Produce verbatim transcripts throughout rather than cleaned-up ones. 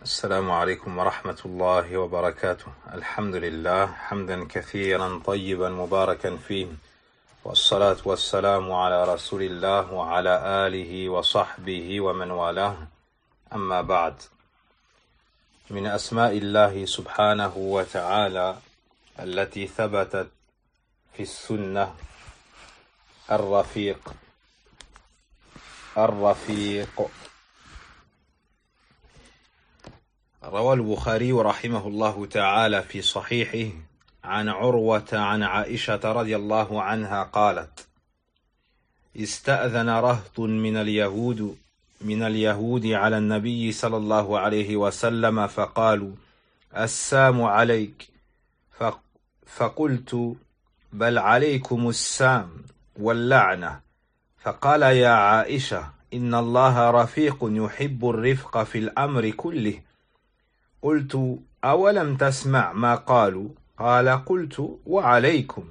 السلام عليكم ورحمة الله وبركاته. الحمد لله حمدا كثيرا طيبا مباركا فيه، والصلاة والسلام على رسول الله وعلى آله وصحبه ومن والاه. أما بعد، من أسماء الله سبحانه وتعالى التي ثبتت في السنة الرفيق. الرفيق روى البخاري رحمه الله تعالى في صحيحه عن عروة عن عائشة رضي الله عنها قالت: استأذن رهط من اليهود من اليهود على النبي صلى الله عليه وسلم فقالوا: السام عليك، فقلت: بل عليكم السام واللعنة. فقال: يا عائشة، إن الله رفيق يحب الرفق في الأمر كله. قلت: أولم تسمع ما قالوا؟ قال: قلت: وعليكم.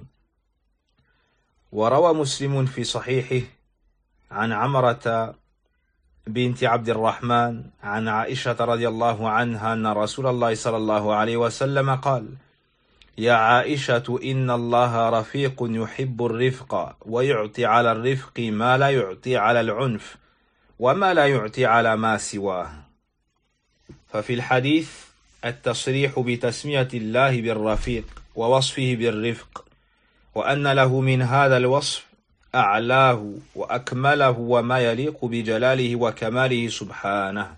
وروى مسلم في صحيحه عن عمرة بنت عبد الرحمن عن عائشة رضي الله عنها أن رسول الله صلى الله عليه وسلم قال: يا عائشة، إن الله رفيق يحب الرفق، ويعطي على الرفق ما لا يعطي على العنف، وما لا يعطي على ما سواه. ففي الحديث التصريح بتسمية الله بالرفيق ووصفه بالرفق، وأن له من هذا الوصف أعلاه وأكمله وما يليق بجلاله وكماله سبحانه.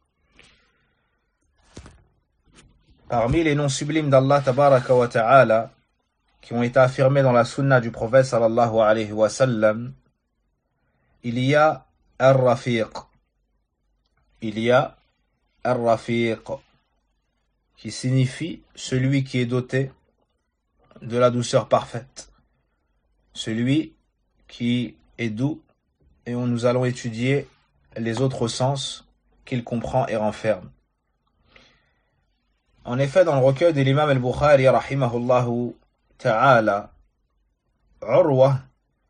Parmi les noms sublimes d'Allah tabaraka wa ta'ala qui ont été affirmés dans la sunna du prophète sallallahu alayhi wa sallam, il y a Ar-Rafiq. Il y a Ar-Rafiq, qui signifie celui qui est doté de la douceur parfaite, celui qui est doux, et où nous allons étudier les autres sens qu'il comprend et renferme. En effet, dans le recueil de l'imam al-Bukhari rahimahullahu ta'ala, Urwa,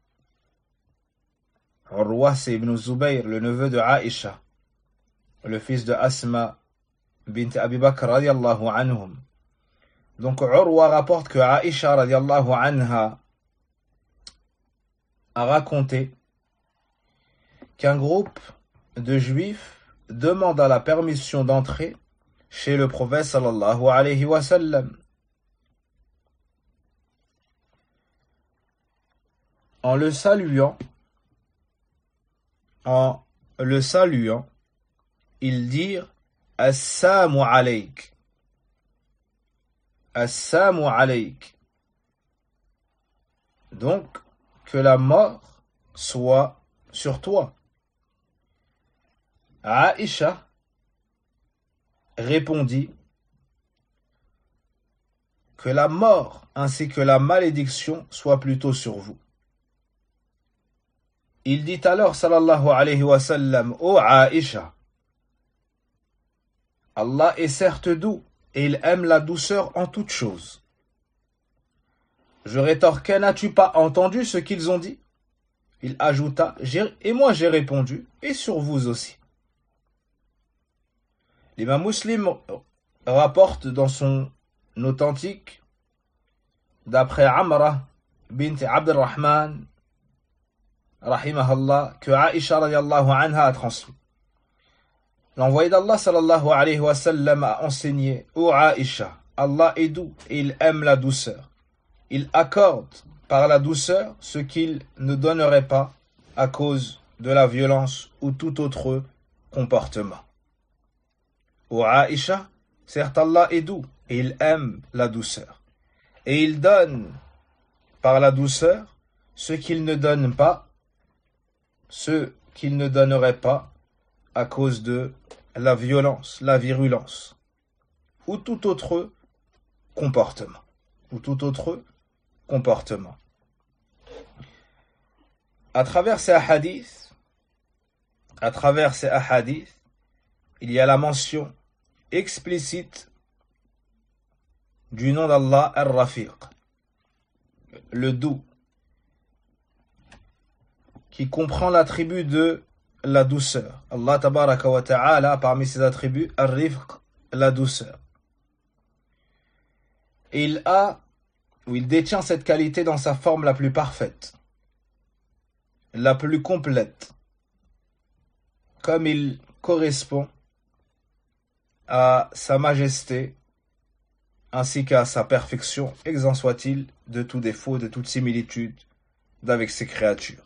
Urwa c'est Ibn Zubayr, le neveu de Aïcha, le fils de Asma bint Abi Bakr radiallahu anhum. Donc Urwa rapporte que Aïcha radiallahu anha a raconté qu'un groupe de juifs demanda la permission d'entrer chez le prophète sallallahu alayhi wa sallam. En le saluant, en le saluant, ils dirent: Assalamu alayk. Assalamu alayk. Donc, que la mort soit sur toi. Aïcha répondit: que la mort ainsi que la malédiction soient plutôt sur vous. Il dit alors sallallahu alayhi wa sallam: ô Aïcha, Allah est certes doux et il aime la douceur en toutes choses. Je rétorquai: n'as-tu pas entendu ce qu'ils ont dit? Il ajouta: et moi j'ai répondu, et sur vous aussi. L'imam Muslim rapporte dans son authentique, d'après Amra bint Abd al-Rahman rahimahallah, que Aïcha radiallahu anha a transmis. L'envoyé d'Allah sallallahu alayhi wa sallam a enseigné: ô Aïcha, Allah est doux et il aime la douceur. Il accorde par la douceur ce qu'il ne donnerait pas à cause de la violence ou tout autre comportement. Ô Aïcha, certes Allah est doux et il aime la douceur. Et il donne par la douceur ce qu'il ne donne pas, ce qu'il ne donnerait pas à cause de la violence, la virulence, ou tout autre comportement, ou tout autre comportement. À travers ces hadiths, à travers ces hadiths, il y a la mention explicite du nom d'Allah Ar-Rafiq, le doux, qui comprend l'attribut de la douceur. Allah tabaraka wa ta'ala, parmi ses attributs, Ar-Rifq, la douceur. Et il a, ou il détient cette qualité dans sa forme la plus parfaite, la plus complète, comme il correspond à sa majesté ainsi qu'à sa perfection, exempt soit-il de tout défaut, de toute similitude d'avec ses créatures.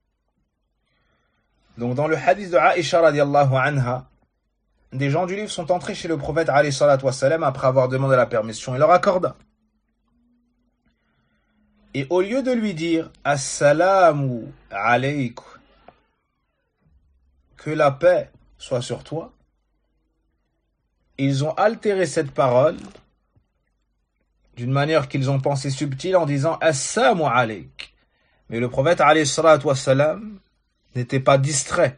Donc dans le hadith de Aïcha radiallahu anha, des gens du livre sont entrés chez le prophète alayhi salatu wassalam après avoir demandé la permission. Il leur accorda. Et au lieu de lui dire Assalamu alaykum, que la paix soit sur toi, ils ont altéré cette parole d'une manière qu'ils ont pensé subtile en disant Assalamu alayk. Mais le prophète alayhi salatu wassalam n'était pas distrait.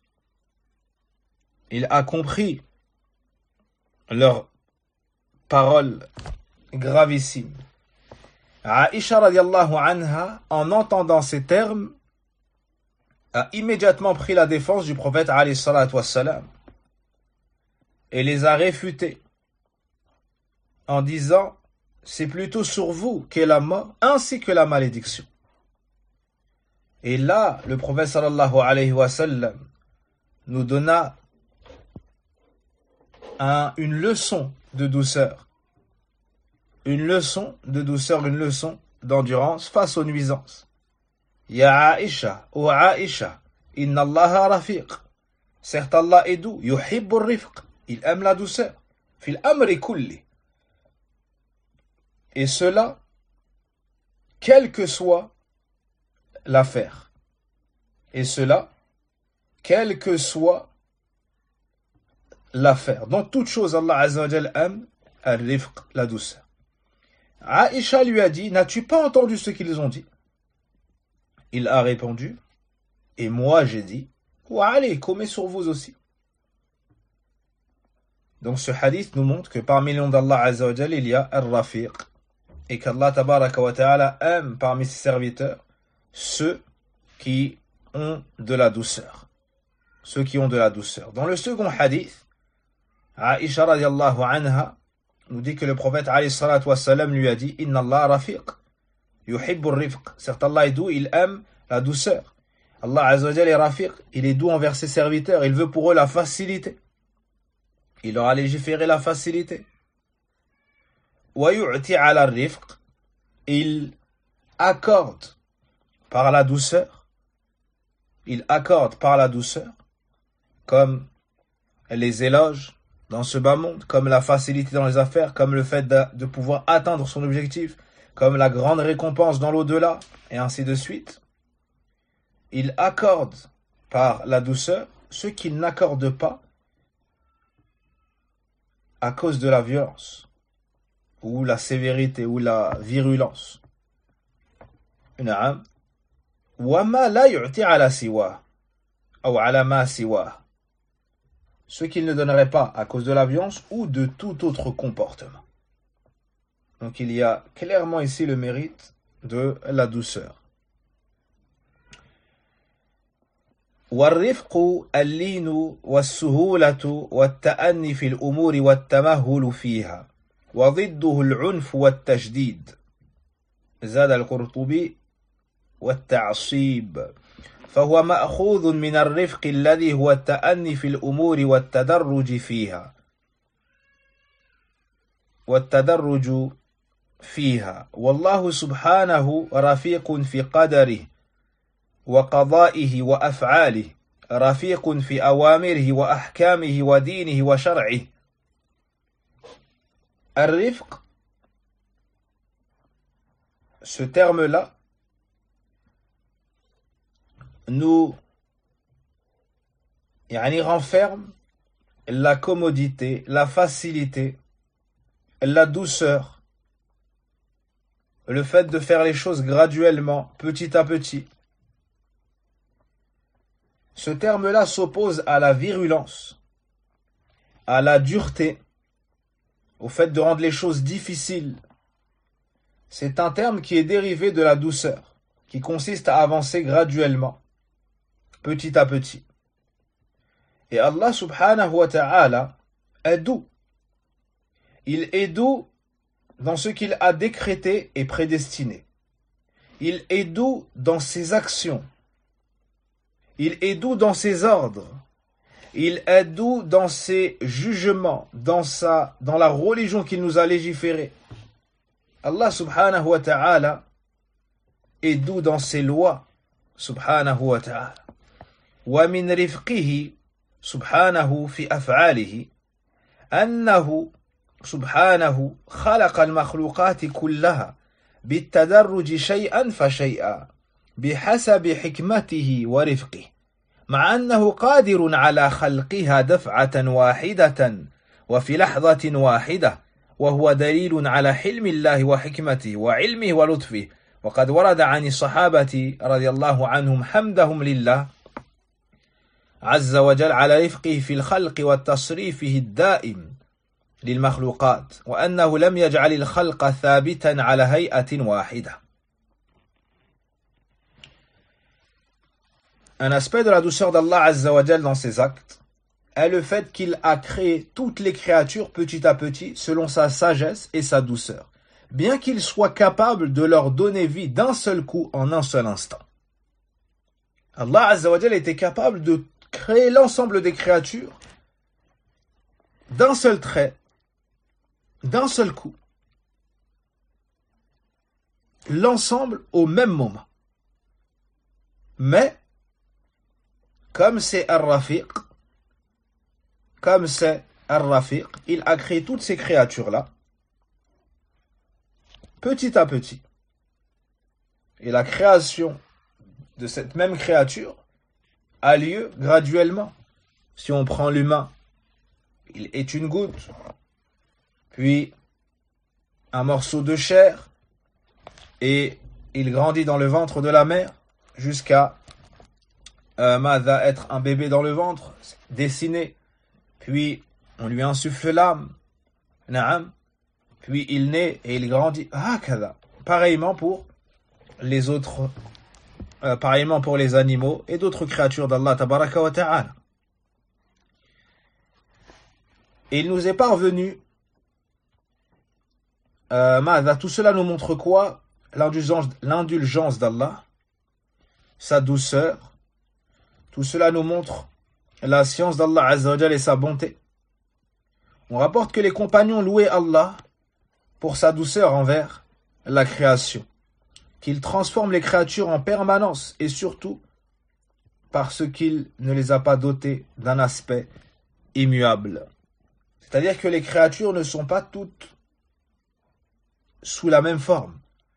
Il a compris leurs paroles gravissimes. Aïcha radiallahu anha, en entendant ces termes, a immédiatement pris la défense du prophète alayhi salatu wassalam et les a réfutés en disant c'est plutôt sur vous qu'est la mort ainsi que la malédiction. Et là, le prophète sallallahu alayhi wa sallam nous donna un, une leçon de douceur. Une leçon de douceur, une leçon d'endurance face aux nuisances. Ya Aïcha, ô Aïcha, inna Allah rafiq. Certes Allah est doux, yuhibbu rifq. Il aime la douceur. Fil amri kulli. Et cela, quelle que soit l'affaire. Et cela, quelle que soit l'affaire. Dans toute chose, Allah Azza wa Jal aime al-rifq, la douceur. Aïcha lui a dit, n'as-tu pas entendu ce qu'ils ont dit? Il a répondu, et moi j'ai dit, wa alaykum, et sur vous aussi. Donc ce hadith nous montre que parmi les noms d'Allah Azza wa Jal, il y a al-rafiq, et qu'Allah tabaraka wa ta'ala aime parmi ses serviteurs ceux qui ont de la douceur. Ceux qui ont de la douceur. Dans le second hadith, Aïcha radiallahu anha nous dit que le prophète alayhi salatu wassalam lui a dit Inna Allah rafiq, yuhibbu rifq. Certes Allah est doux, il aime la douceur. Allah azza wa jalla est rafiq, il est doux envers ses serviteurs, il veut pour eux la facilité. Il leur a légiféré la facilité. Wa yu'ti ala rifq, il accorde par la douceur, il accorde par la douceur, comme les éloges dans ce bas monde, comme la facilité dans les affaires, comme le fait de, de pouvoir atteindre son objectif, comme la grande récompense dans l'au-delà, et ainsi de suite. Il accorde par la douceur ce qu'il n'accorde pas à cause de la violence, ou la sévérité, ou la virulence. Na'am. وَمَا لَا يُعْتِي عَلَى سِوَاهُ أو على ما سواه. Ce qu'il ne donnerait pas à cause de la violence ou de tout autre comportement. Donc il y a clairement ici le mérite de la douceur. والرفق اللين والسهولة والتأني في الأمور والتمهل فيها وضده العنف والتشديد. زاد القرطبي والتعصيب. فهو مأخوذ من الرفق الذي هو التأني في الأمور والتدرج فيها والتدرج فيها والله سبحانه رفيق في قدره وقضائه وأفعاله رفيق في أوامره وأحكامه ودينه وشرعه. الرفق, ce terme-là nous yani, renferme la commodité, la facilité, la douceur, le fait de faire les choses graduellement, petit à petit. Ce terme-là s'oppose à la virulence, à la dureté, au fait de rendre les choses difficiles. C'est un terme qui est dérivé de la douceur, qui consiste à avancer graduellement, petit à petit. Et Allah subhanahu wa ta'ala est doux. Il est doux dans ce qu'il a décrété et prédestiné. Il est doux dans ses actions. Il est doux dans ses ordres. Il est doux dans ses jugements, dans, sa, dans la religion qu'il nous a légiférée. Allah subhanahu wa ta'ala est doux dans ses lois, subhanahu wa ta'ala. Wa min rifqihi, subhanahu fi af'alihi, annahu subhanahu khalaqa al-makhluqati kullaha بالتدرج شيئا فشيئا بحسب حكمته ورفقه مع أنه قادر على خلقها دفعة واحدة وفي لحظة واحدة وهو دليل على حلم الله وحكمته وعلمه ولطفه وقد ورد عن الصحابة رضي الله عنهم حمدهم لله عز وجل على رفقه في الخلق والتصريفه الدائم للمخلوقات وأنه لم يجعل الخلق ثابتا على هيئة واحدة. Un aspect de la douceur d'Allah Azza wa Jal dans ses actes est le fait qu'il a créé toutes les créatures petit à petit selon sa sagesse et sa douceur, bien qu'il soit capable de leur donner vie d'un seul coup en un seul instant. Allah Azza wa Jal était capable de créer l'ensemble des créatures d'un seul trait, d'un seul coup, l'ensemble au même moment. Mais, comme c'est Ar-Rafiq, comme c'est Ar-Rafiq, il a créé toutes ces créatures-là, petit à petit. Et la création de cette même créature a lieu graduellement. Si on prend l'humain, il est une goutte, puis un morceau de chair, et il grandit dans le ventre de la mère jusqu'à euh, Mada être un bébé dans le ventre, dessiné, puis on lui insuffle l'âme, Naam, puis il naît et il grandit, Hakada. Pareillement pour les autres, euh, pareillement pour les animaux et d'autres créatures d'Allah Tabaraka wa Ta'ala. Et il nous est parvenu, euh, tout cela nous montre quoi? L'indulgence d'Allah, sa douceur. Tout cela nous montre la science d'Allah Azza wa Jal et sa bonté. On rapporte que les compagnons louaient Allah pour sa douceur envers la création, qu'il transforme les créatures en permanence et surtout parce qu'il ne les a pas dotées d'un aspect immuable. C'est-à-dire que les créatures ne sont pas toutes sous la même forme.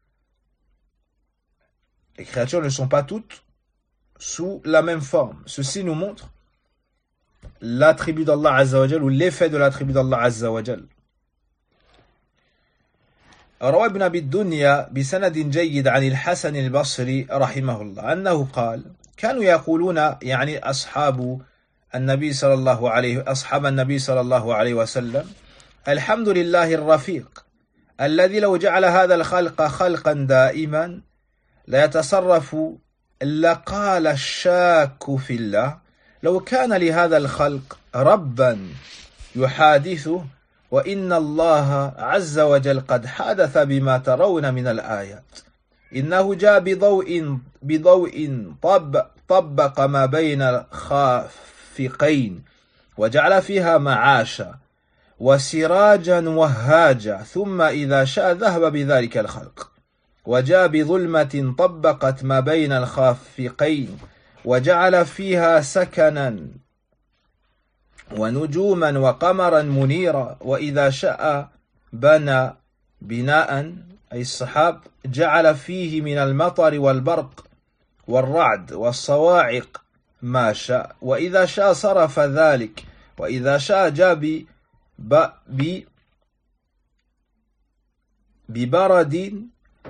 Les créatures ne sont pas toutes sous la même forme. Ceci nous montre l'attribut d'Allah Azza wa Jal ou l'effet de l'attribut d'Allah Azza wa Jal. روى ابن أبي الدنيا بسند جيد عن الحسن البصري رحمه الله أنه قال كانوا يقولون يعني أصحاب النبي صلى الله عليه أصحاب النبي صلى الله عليه وسلم الحمد لله الرفيق الذي لو جعل هذا الخلق خلقا دائما لا يتصرف لقال الشاك في الله لو كان لهذا الخلق ربا يحادثه وإن الله عز وجل قد حدث بما ترون من الآيات إنه جاء بضوء بضوء طب طبق ما بين الخافقين وجعل فيها معاشا وسراجا وهاجا ثم إذا شاء ذهب بذلك الخلق وجاء بظلمة طبقت ما بين الخافقين وجعل فيها سكنا ونجوما وقمرا منيرا وإذا شاء بنى بناء أي السحاب جعل فيه من المطر والبرق والرعد والصواعق ما شاء وإذا شاء صرف ذلك وإذا شاء جاء ببرد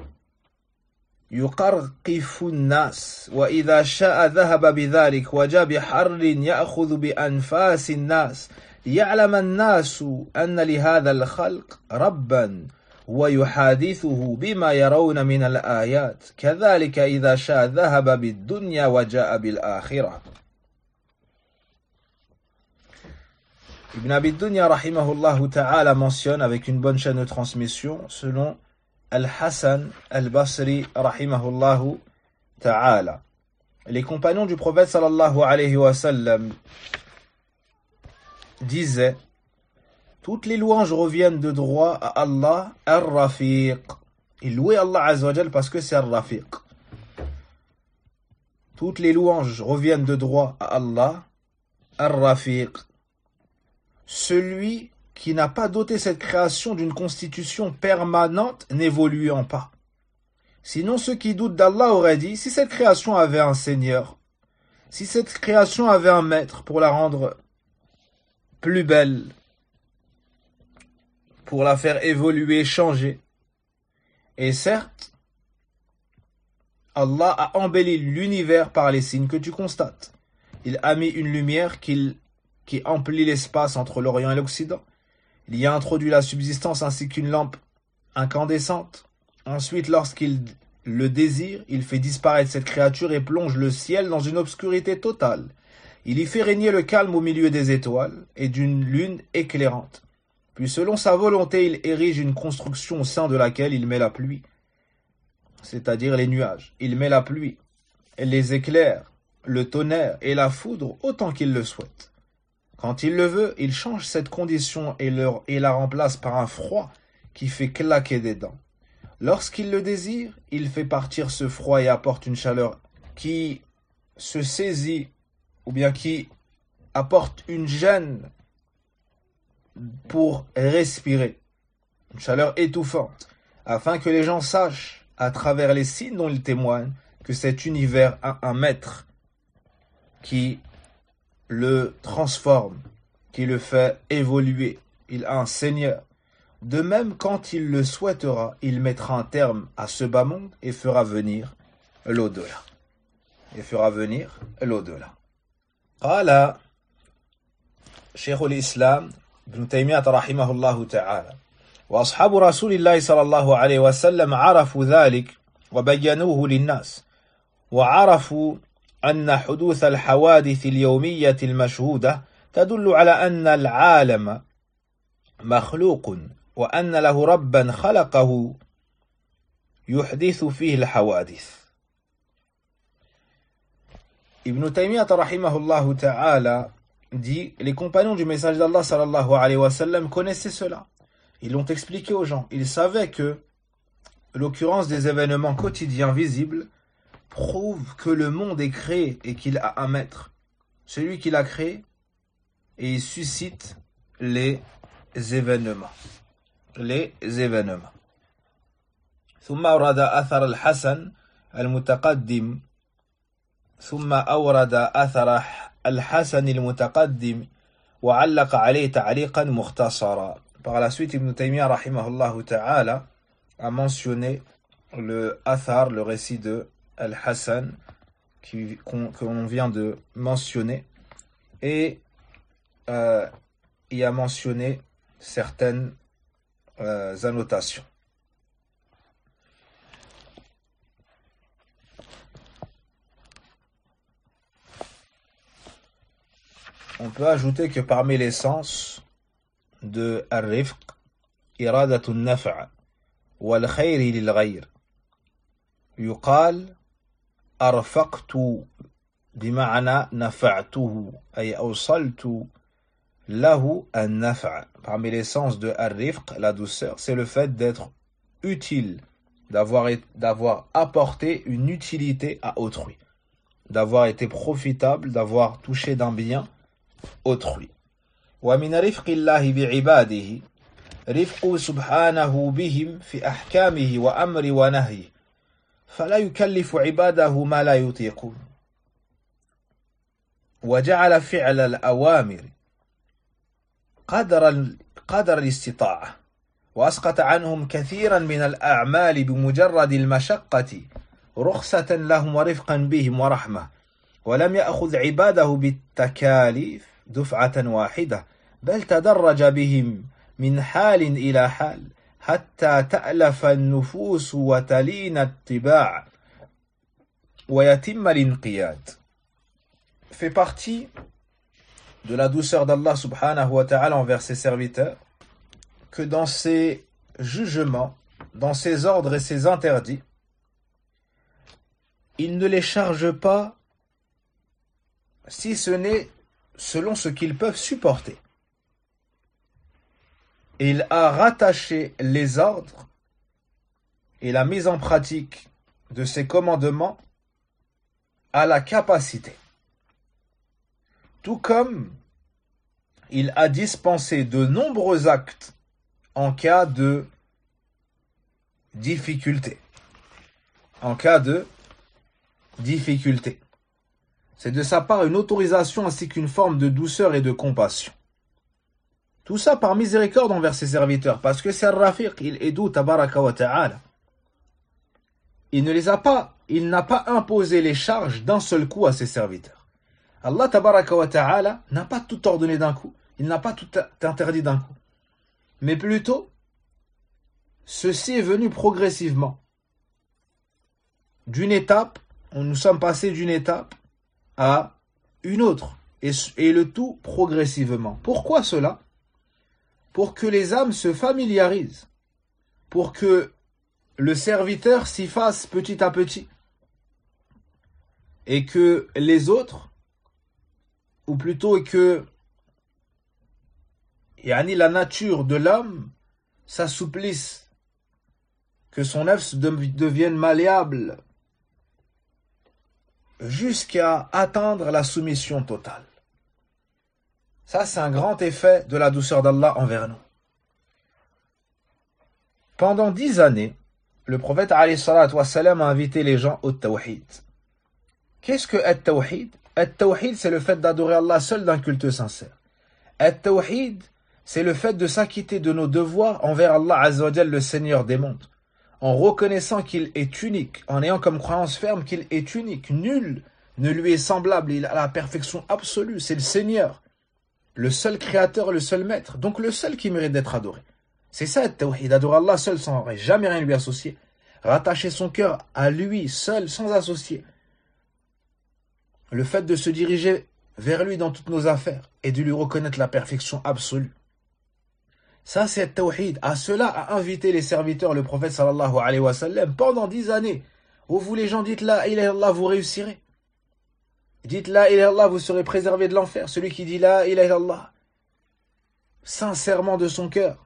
يقرقف الناس وإذا شاء ذهب بذلك وجاء بحر يأخذ بأنفاس الناس ليعلم الناس أن لهذا الخلق ربا ويحادثه بما يرون من الآيات كذلك إذا شاء ذهب بالدنيا وجاء بالآخرة. Ibn Abi Dunya rahimahullah ta'ala mentionne avec une bonne chaîne de transmission selon Al-Hassan al-Basri rahimahullah ta'ala. Les compagnons du prophète sallallahu alayhi wa sallam disaient: toutes les louanges reviennent de droit à Allah Ar-Rafiq. Il louait Allah Azza wa Jal parce que c'est Ar-Rafiq. Toutes les louanges reviennent de droit à Allah Ar-Rafiq. Celui qui n'a pas doté cette création d'une constitution permanente n'évoluant pas. Sinon ceux qui doutent d'Allah auraient dit: si cette création avait un Seigneur, si cette création avait un maître pour la rendre plus belle, pour la faire évoluer, changer. Et certes, Allah a embelli l'univers par les signes que tu constates. Il a mis une lumière qui, qui emplit l'espace entre l'Orient et l'Occident. Il y a introduit la subsistance ainsi qu'une lampe incandescente. Ensuite, lorsqu'il le désire, il fait disparaître cette créature et plonge le ciel dans une obscurité totale. Il y fait régner le calme au milieu des étoiles et d'une lune éclairante. Puis selon sa volonté, il érige une construction au sein de laquelle il met la pluie, c'est-à-dire les nuages. Il met la pluie, les éclairs, le tonnerre et la foudre autant qu'il le souhaite. Quand il le veut, il change cette condition et, le, et la remplace par un froid qui fait claquer des dents. Lorsqu'il le désire, il fait partir ce froid et apporte une chaleur qui se saisit ou bien qui apporte une gêne pour respirer, une chaleur étouffante, afin que les gens sachent, à travers les signes dont ils témoignent, que cet univers a un maître qui le transforme, qui le fait évoluer. Il a un Seigneur. De même, quand il le souhaitera, il mettra un terme à ce bas monde et fera venir l'au-delà. Et fera venir l'au-delà. Qala Cheikh al-Islam ابن تيمية رحمه الله تعالى: وأصحاب رسول الله صلى الله عليه وسلم عرفوا ذلك وبينوه للناس، وعرفوا أن حدوث الحوادث اليومية المشهودة تدل على أن العالم مخلوق وأن له ربا خلقه يحدث فيه الحوادث. Ibn Taymiyyah rahimahullah ta'ala dit: les compagnons du message d'Allah sallallahu alayhi wa sallam connaissaient cela. Ils l'ont expliqué aux gens. Ils savaient que l'occurrence des événements quotidiens visibles prouve que le monde est créé et qu'il a un maître. Celui qui l'a créé, et il suscite les événements. Les événements. ثم أورد أثر الحسن المتقدم ثم أورد أثر الحسن المتقدم وعلق عليه تعليقا مختصرا. Par la suite, Ibn Taymiyyah rahimahullah ta'ala a mentionné le athar, le récit de Al-Hassan qui, qu'on, que l'on vient de mentionner, et euh, il a mentionné certaines euh, annotations. On peut ajouter que parmi les sens de Ar-Rifq, Iradatun Naf'a wal Khayri lil Ghayr, yuqal Arfaqtu bima'na nafa'tuhu ay awsaltu lahu an-naf'a. Parmi les sens de Ar-Rifq, la douceur, c'est le fait d'être utile, d'avoir, d'avoir apporté une utilité à autrui, d'avoir été profitable, d'avoir touché d'un bien autrui. ومن رفق الله بعباده رفق سبحانه بهم في أحكامه وأمر ونهيه فلا يكلف عباده ما لا يطيقون وجعل فعل الأوامر قدر قدر الاستطاعة وأسقط عنهم كثيرا من الأعمال بمجرد المشقة رخصة لهم ورفقا بهم ورحمة ولم يأخذ عباده بالتكاليف دفعة واحدة بل تدرج بهم من حال إلى حال حتى تألف النفوس وتلين الطباع ويتم الانقياد. Fait partie de la douceur d'Allah subhanahu wa ta'ala envers ses serviteurs que dans ses jugements, dans ses ordres et ses interdits, il ne les charge pas si ce n'est selon ce qu'ils peuvent supporter. Il a rattaché les ordres et la mise en pratique de ses commandements à la capacité. Tout comme il a dispensé de nombreux actes en cas de difficulté. En cas de difficulté. C'est de sa part une autorisation ainsi qu'une forme de douceur et de compassion. Tout ça par miséricorde envers ses serviteurs, parce que c'est Ar-Rafiq, il est doux, tabaraka wa ta'ala. Il ne les a pas, il n'a pas imposé les charges d'un seul coup à ses serviteurs. Allah tabaraka wa ta'ala n'a pas tout ordonné d'un coup, il n'a pas tout interdit d'un coup. Mais plutôt, ceci est venu progressivement. D'une étape, nous sommes passés d'une étape à une autre, et, et le tout progressivement. Pourquoi cela? Pour que les âmes se familiarisent, pour que le serviteur s'y fasse petit à petit, et que les autres, ou plutôt que yani la nature de l'homme s'assouplisse, que son œuf devienne malléable, jusqu'à atteindre la soumission totale. Ça, c'est un grand effet de la douceur d'Allah envers nous. Pendant dix années, le prophète alayhi salatu wassalam a invité les gens au tawhid. Qu'est-ce que at-tawhid? At-tawhid, c'est le fait d'adorer Allah seul d'un culte sincère. At-tawhid, c'est le fait de s'acquitter de nos devoirs envers Allah Azza wa Jal, le Seigneur des mondes, en reconnaissant qu'il est unique, en ayant comme croyance ferme qu'il est unique, nul ne lui est semblable, il a la perfection absolue, c'est le Seigneur, le seul créateur, le seul maître, donc le seul qui mérite d'être adoré. C'est ça le tawhid, adorer Allah seul sans jamais rien lui associer, rattacher son cœur à lui seul sans associer. Le fait de se diriger vers lui dans toutes nos affaires et de lui reconnaître la perfection absolue. Ça c'est le tawhid. À cela a invité les serviteurs le prophète sallallahu alayhi wa sallam pendant dix années. Où vous les gens dites la ilaha illallah, vous réussirez. Dites la ilaha illallah, vous serez préservé de l'enfer. Celui qui dit la ilaha illallah sincèrement de son cœur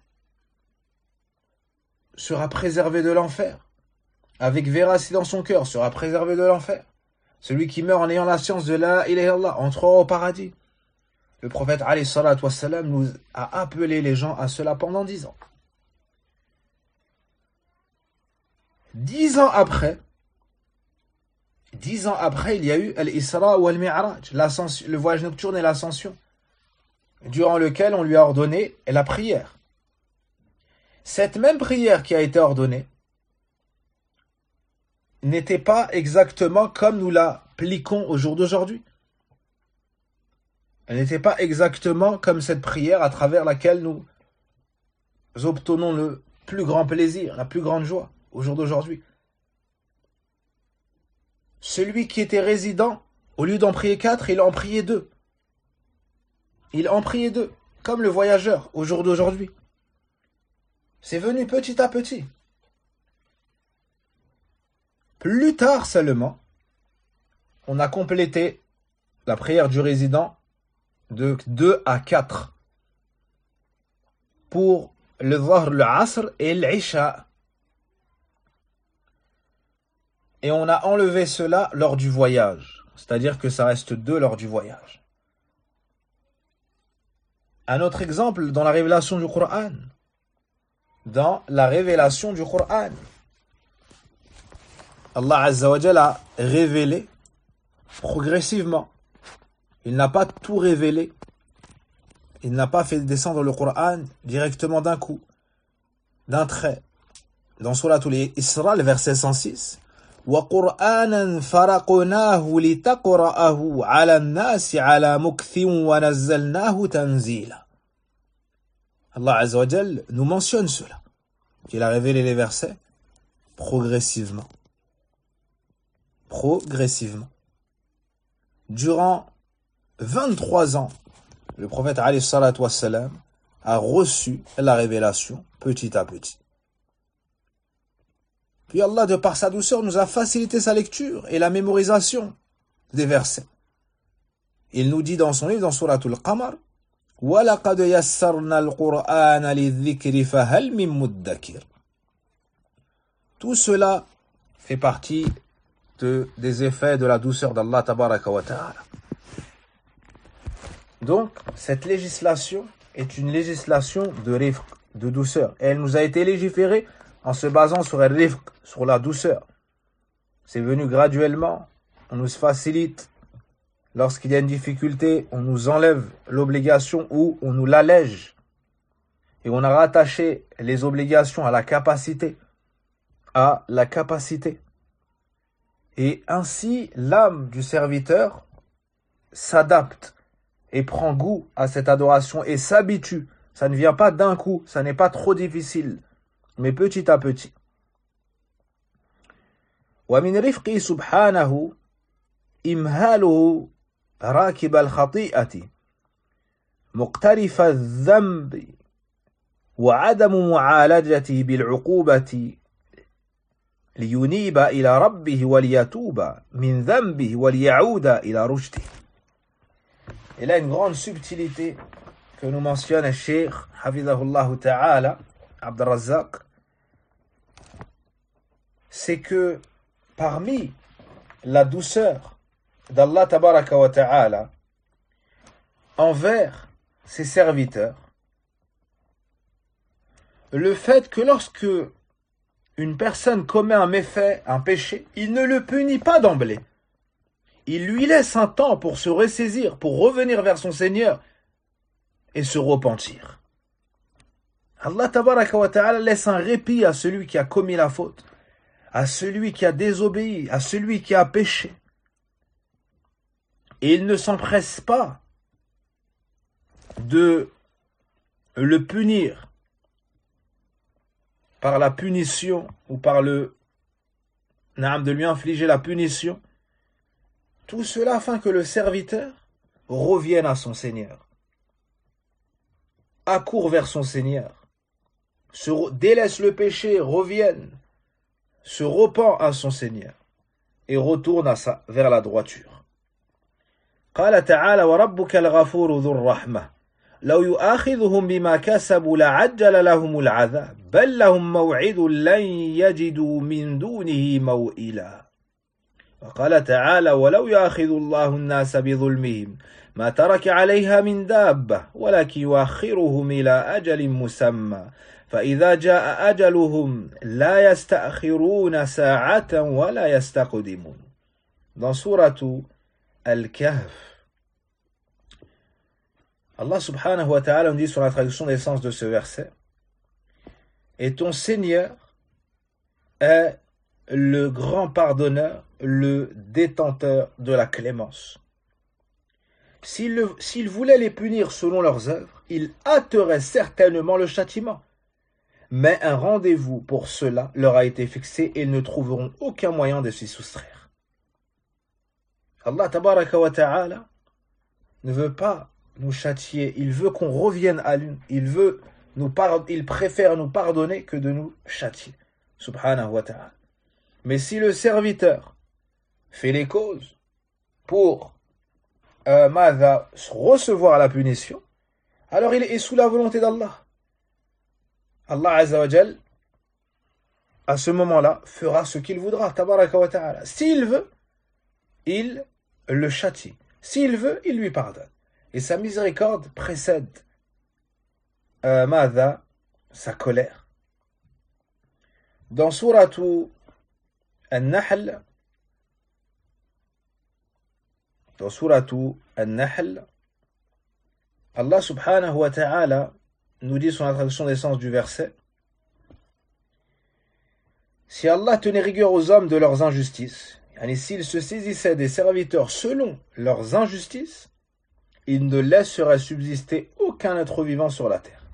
sera préservé de l'enfer. Avec véracité dans son cœur sera préservé de l'enfer. Celui qui meurt en ayant la science de la ilaha illallah entrera au paradis. Le prophète alayhi salatu wassalam nous a appelé les gens à cela pendant dix ans. Dix ans après, dix ans après, il y a eu l'Isra ou al-Mi'raj, le voyage nocturne et l'ascension, durant lequel on lui a ordonné la prière. Cette même prière qui a été ordonnée n'était pas exactement comme nous l'appliquons au jour d'aujourd'hui. Elle n'était pas exactement comme cette prière à travers laquelle nous obtenons le plus grand plaisir, la plus grande joie au jour d'aujourd'hui. Celui qui était résident, au lieu d'en prier quatre, il en priait deux. Il en priait deux, comme le voyageur au jour d'aujourd'hui. C'est venu petit à petit. Plus tard seulement, on a complété la prière du résident de deux à quatre pour le Dhahr, le Asr et l'Isha. Et on a enlevé cela lors du voyage, c'est-à-dire que ça reste deux lors du voyage. Un autre exemple dans la révélation du Coran. Dans la révélation du Coran. Allah Azza wa Jalla a révélé progressivement. Il n'a pas tout révélé. Il n'a pas fait descendre le Coran directement d'un coup, d'un trait. Dans Souratul Isra, le verset cent six, وَقُرْآنًا فَرَقْنَاهُ لِتَقْرَأَهُ عَلَى النَّاسِ عَلَى مُكْثٍ وَنَزَّلْنَاهُ تَنزِيلًا. Allah Azza wa Jalla nous mentionne cela, qu'il a révélé les versets progressivement. Progressivement. Durant vingt-trois ans Le prophète alayhi salatu wassalam a reçu la révélation petit à petit. Puis Allah, de par sa douceur, nous a facilité sa lecture et la mémorisation des versets. Il nous dit dans son livre, dans Suratul Qamar, وَلَقَدْ يَسَّرْنَا الْقُرْآنَ لِلذِّكْرِ فَهَلْ مِن مُدَّكِرٍ. Tout cela fait partie de, des effets de la douceur d'Allah tabaraka wa ta'ala. Donc, cette législation est une législation de rifq, de douceur. Et elle nous a été légiférée en se basant sur le rifq, sur la douceur. C'est venu graduellement, on nous facilite. Lorsqu'il y a une difficulté, on nous enlève l'obligation ou on nous l'allège. Et on a rattaché les obligations à la capacité. À la capacité. Et ainsi, l'âme du serviteur s'adapte et prend goût à cette adoration et s'habitue. Ça ne vient pas d'un coup, ça n'est pas trop difficile, mais petit à petit. وَمِنْ رِفْقِهِ سُبْحَانَهُ إِمْهَالُهُ راكب الخطيئة مقترف الذنب وعدم معالجته بالعقوبة لينيب إلى ربه وليتوب من ذنبه وليعود إلى رشده. Il a une grande subtilité que nous mentionne le Cheikh Hafidhahullah Ta'ala Abd al-Razzaq, c'est que parmi la douceur d'Allah tabaraka wa ta'ala envers ses serviteurs, le fait que lorsque une personne commet un méfait, un péché, il ne le punit pas d'emblée. Il lui laisse un temps pour se ressaisir, pour revenir vers son Seigneur et se repentir. Allah tabaraka wa ta'ala laisse un répit à celui qui a commis la faute, à celui qui a désobéi, à celui qui a péché. Et il ne s'empresse pas de le punir par la punition ou par le naam, de lui infliger la punition. Tout cela afin que le serviteur revienne à son Seigneur, accourt vers son Seigneur, se délaisse le péché, revienne, se repent à son Seigneur et retourne à sa, vers la droiture. قال تعالى وربك الغفور ذو الرحمة لو يؤاخذهم بما كسبوا لعجل لهم العذاب بل لهم موعد لن يجدوا من دونه موئلا. وقال تعالى ولو يؤاخذ الله الناس بظلمهم ما ترك عليها من دابة ولكن يؤخرهم إلى أجل مسمى فإذا جاء أجلهم لا يستأخرون ساعة ولا يستقدمون. Dans Suratu Al-Kahf, Allah subhanahu wa ta'ala nous dit sur la traduction des sens de ce verset: et ton Seigneur est le grand pardonneur, le détenteur de la clémence. S'il, le, s'il voulait les punir selon leurs œuvres, il hâterait certainement le châtiment. Mais un rendez-vous pour cela leur a été fixé et ils ne trouveront aucun moyen de s'y soustraire. Allah tabaraka wa ta'ala ne veut pas nous châtier, il veut qu'on revienne à lui, il veut nous pardonner, il préfère nous pardonner que de nous châtier, subhanahu wa ta'ala. Mais si le serviteur fait les causes pour euh, mada, recevoir la punition, alors il est sous la volonté d'Allah. Allah azza wa jal, à ce moment-là, fera ce qu'il voudra, tabaraka wa ta'ala. S'il veut, il le châtie. S'il veut, il lui pardonne. Et sa miséricorde précède euh, mada, sa colère. Dans Suratu An-Nahl, dans Suratu An-Nahl, Allah subhanahu wa ta'ala nous dit sur la traduction des sens du verset: si Allah tenait rigueur aux hommes de leurs injustices, et s'ils se saisissaient des serviteurs selon leurs injustices, il ne laisserait subsister aucun être vivant sur la terre.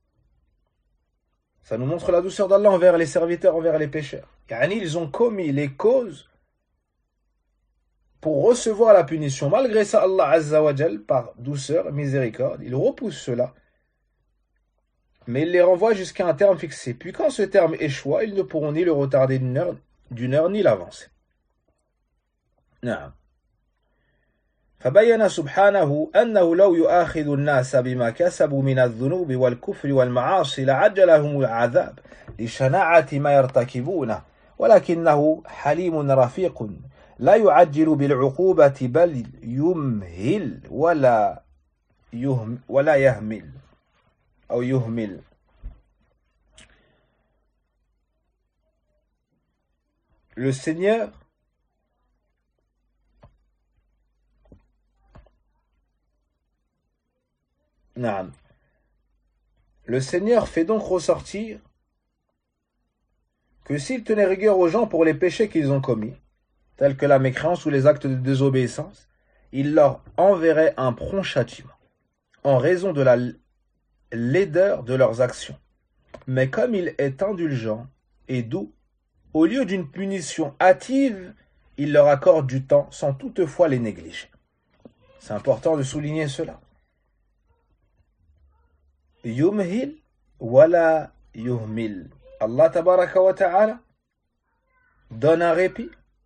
Ça nous montre la douceur d'Allah envers les serviteurs, envers les pécheurs. Yani ils ont commis les causes pour recevoir la punition. Malgré ça, Allah Azza wa Jal, par douceur, miséricorde, il repousse cela, mais il les renvoie jusqu'à un terme fixé. Puis quand ce terme échoua, ils ne pourront ni le retarder d'une heure, d'une heure ni l'avancer. نعم. فبين سبحانه أنه لو يؤاخذ الناس بما كسبوا من الذنوب والكفر والمعاصي لعجلهم العذاب لشناعة ما يرتكبونه ولكنه حليم رفيق لا يعجل بالعقوبة بل يمهل ولا يهم ولا يهمل أو يهمل. Le Seigneur Le Seigneur fait donc ressortir que s'il tenait rigueur aux gens pour les péchés qu'ils ont commis, tels que la mécréance ou les actes de désobéissance, il leur enverrait un prompt châtiment, en raison de la laideur de leurs actions. Mais comme il est indulgent et doux, au lieu d'une punition hâtive, il leur accorde du temps sans toutefois les négliger. C'est important de souligner cela. Yumhil wala yuhmil. Allah tabaraka wa ta'ala donne un répit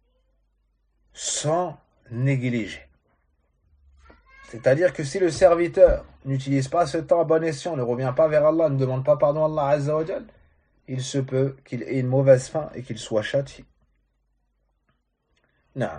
sans négliger. C'est-à-dire que si le serviteur n'utilise pas ce temps à bon escient, ne revient pas vers Allah, ne demande pas pardon à Allah Azza wa Jal, il se peut qu'il ait une mauvaise fin et qu'il soit châtié. Naam.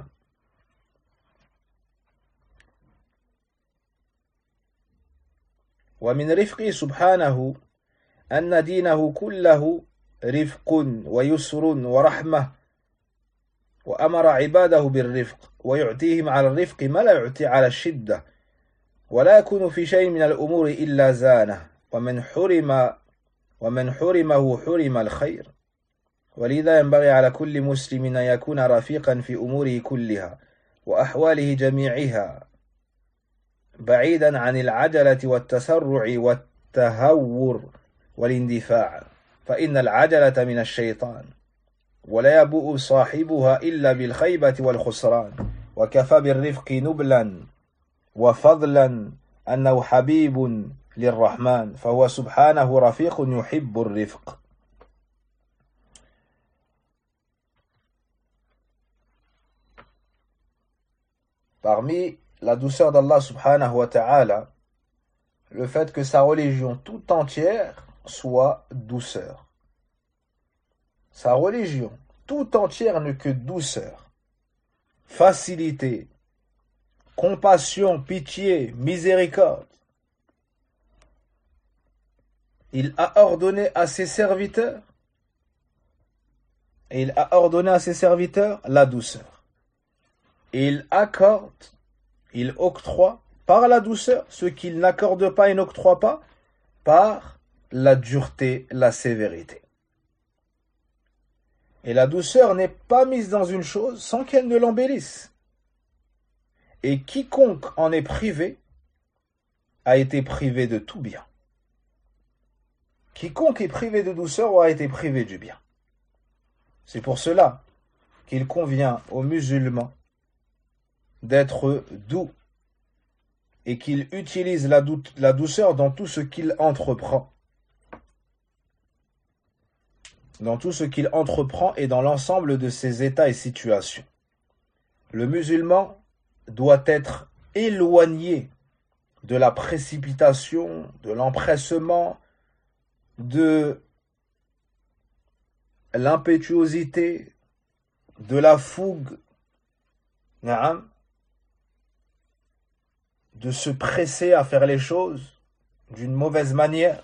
ومن رفقه سبحانه أن دينه كله رفق ويسر ورحمة وأمر عباده بالرفق ويعطيهم على الرفق ما لا يعطي على الشدة ولا يكون في شيء من الأمور إلا زانه ومن حرم ومن حرمه حرم الخير ولذا ينبغي على كل مسلم أن يكون رفيقا في أموره كلها وأحواله جميعها بعيدا عن العجلة والتسرع والتهور والاندفاع فإن العجلة من الشيطان ولا يبوء صاحبها إلا بالخيبة والخسران وكفى بالرفق نبلا وفضلا أنه حبيب للرحمن فهو سبحانه رفيق يحب الرفق. Parmi la douceur d'Allah subhanahu wa ta'ala, le fait que sa religion tout entière soit douceur. Sa religion tout entière n'est que douceur, facilité, compassion, pitié, miséricorde. Il a ordonné à ses serviteurs, et il a ordonné à ses serviteurs la douceur. Et il accorde, il octroie par la douceur ce qu'il n'accorde pas et n'octroie pas par la dureté, la sévérité. Et la douceur n'est pas mise dans une chose sans qu'elle ne l'embellisse. Et quiconque en est privé a été privé de tout bien. Quiconque est privé de douceur aura été privé du bien. C'est pour cela qu'il convient aux musulmans d'être doux et qu'il utilise la, dou- la douceur dans tout ce qu'il entreprend. Dans tout ce qu'il entreprend et dans l'ensemble de ses états et situations. Le musulman doit être éloigné de la précipitation, de l'empressement, de l'impétuosité, de la fougue, na'am, de se presser à faire les choses d'une mauvaise manière.